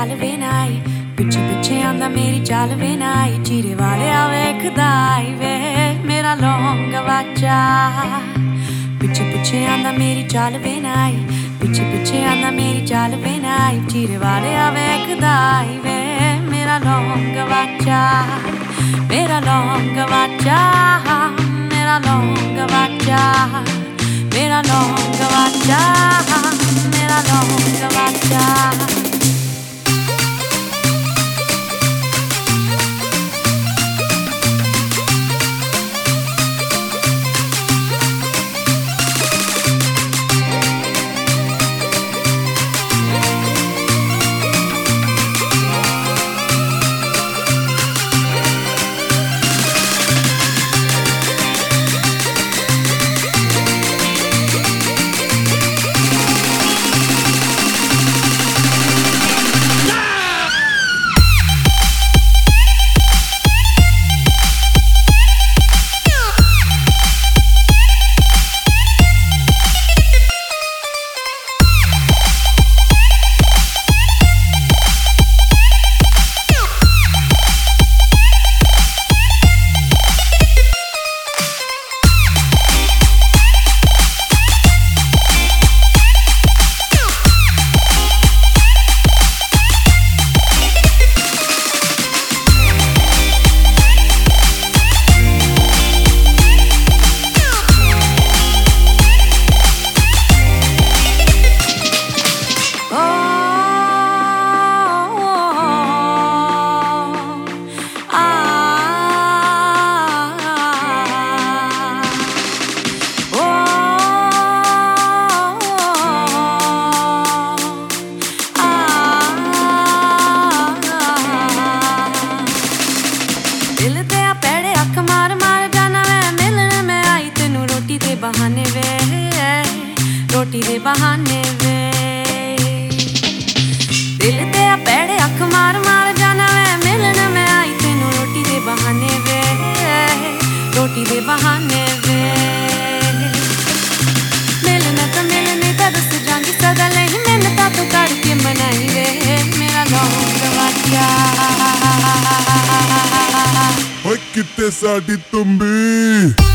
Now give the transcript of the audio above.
चाल वे नाई, पिछे पिछे आंदा मेरी चाल वे नाई, चीरे वाले वेखदा आई वे मेरा लौंग वाचा। पिछे पिछे आंदा मेरी चाल वे नाई, पिछे पिछे आंदा मेरी चाल वे नाई, चीरे वाले वेखदा आई वे मेरा लौंग वाचा, मेरा लौंग वाचा, मेरा लौंग वाचा, मेरा लौंग वाचा, मेरा लौंग वाचा। दिल ते आ पैड़े अख मार मार जाना वे, मिलने में आई तेनू रोटी दे बहाने वे, रोटी दे बहाने वे। दिल ते आ पैड़े अख मार मार जाना वे, मिलने में आई तेनू रोटी दे बहाने वे, रोटी दे बहाने वे। मिलने तो दस जांगी सदा नहीं, मिन्नतां तो करके मनाई वे मेरा लौंग वाचा। कित्ते साडी तुम्बी।